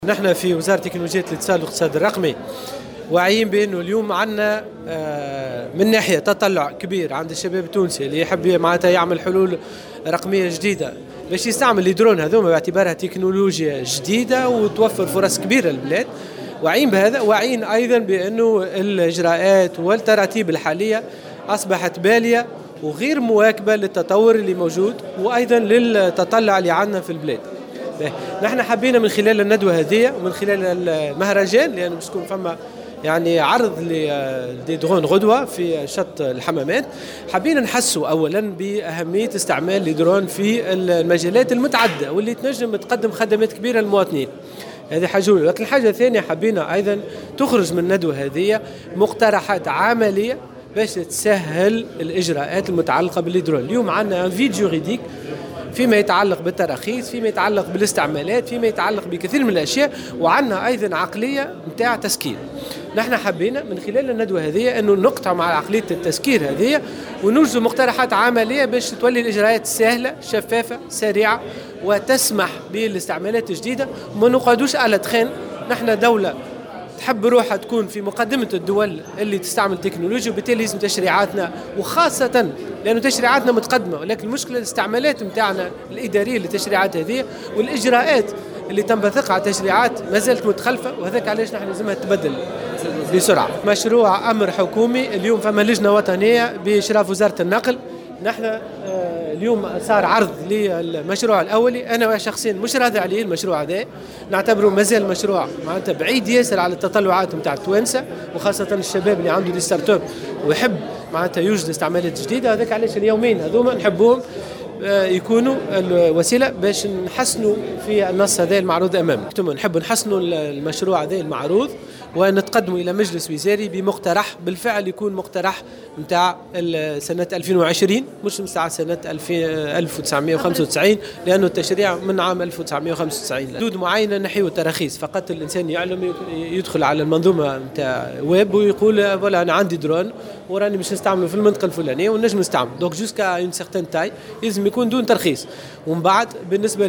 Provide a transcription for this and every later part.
نحن في وزارة تكنولوجيا الاتصال والاقتصاد الرقمي واعيين بأنه اليوم عندنا من ناحية تطلع كبير عند الشباب التونسي اللي يحب معناتها يعمل حلول رقمية جديدة باش يستعمل الدرون هذوما باعتبارها تكنولوجيا جديدة وتوفر فرص كبيرة للبلاد. واعيين بهذا، واعيين أيضا بأنه الإجراءات والتراتيب الحالية أصبحت بالية وغير مواكبة للتطور اللي موجود وأيضا للتطلع اللي عندنا في البلاد. نحن حبينا من خلال الندوة هذه ومن خلال المهرجان، لأنه باش تكون فما يعني عرض لدي درون غدوة في شط الحمامات، حبينا نحسوا أولا بأهمية استعمال الدرون في المجالات المتعددة واللي تنجم تقدم خدمات كبيرة للمواطنين. هذه حاجة أولى. لكن الحاجة الثانية حبينا أيضا تخرج من الندوة هذه مقترحات عملية باش تسهل الإجراءات المتعلقة بالدرون. اليوم عندنا فيد جوريديك فيما يتعلق بالتراخيص، فيما يتعلق بالاستعمالات، فيما يتعلق بكثير من الأشياء، وعندنا أيضا عقلية متاع تسكير. نحن حبينا من خلال الندوة هذه أنه نقطع مع عقلية التسكير هذه ونوجد مقترحات عملية باش تولي الإجراءات سهلة شفافة سريعة وتسمح بالاستعمالات الجديدة وما نقعدوش على تخان. نحن دولة تحب روحها تكون في مقدمة الدول اللي تستعمل تكنولوجيا، وبالتالي لازم تشريعاتنا وخاصة لأنه تشريعاتنا متقدمة، ولكن المشكلة الاستعمالات متاعنا الإدارية للتشريعات هذه والإجراءات اللي تنبثق على التشريعات ما زالت متخلفة، وهذاك علاش نحن لازمها تبدل بسرعة. مشروع أمر حكومي، اليوم فما لجنة وطنية بإشراف وزارة النقل. نحن اليوم صار عرض للمشروع الأولي، أنا شخصيا مش راضي عليه المشروع هذا، نعتبره مازال مشروع معناتها بعيد ياسر على التطلعات متاع التوانسة وخاصة الشباب اللي عنده دي ستارت اب ويحب معناتها يوجد استعمالات جديدة. هذاك علاش اليومين هذوما نحبوهم يكونوا الوسيلة باش نحسنوا في النص هذا المعروض أمامك. نحب نحسنوا المشروع هذا المعروض ونتقدموا إلى مجلس وزاري بمقترح بالفعل يكون مقترح متاع سنة 2020 مش متاع سنة 1995، لأنه التشريع من عام 1995. حدود معينة نحيو التراخيص، فقط الإنسان يعلم يدخل على المنظومة متاع ويب ويقول ولا أنا عندي درون وراني مش نستعمله في المنطقة الفلانية ونجم نستعمل. دونك جوسكا اون سيغتان تاي لازم يكون دون ترخيص. ومن بعد بالنسبة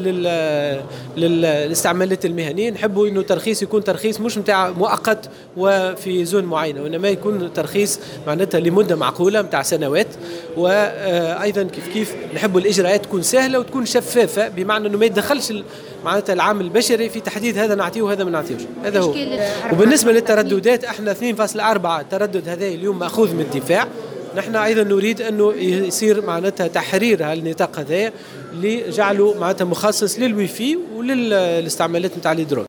للاستعمالات المهنية نحبوا إنه ترخيص يكون ترخيص مش متاع مؤقت وفي زون معينة، وإنما يكون ترخيص معناتها لمدة معقولة متاع سنوات. وأيضا كيف نحبوا الإجراءات تكون سهلة وتكون شفافة، بمعنى إنه ما يتدخلش معناتها العامل البشري في تحديد هذا نعطيه وهذا ما نعطيهوش. هذا هو. وبالنسبة للترددات احنا 2.4 تردد هذا اليوم مأخوذ من الدفاع. نحن أيضا نريد أنه يصير معناتها تحرير هالنطاق هذا اللي جعله معناتها مخصص للويفي وللاستعمالات متاع الدرون.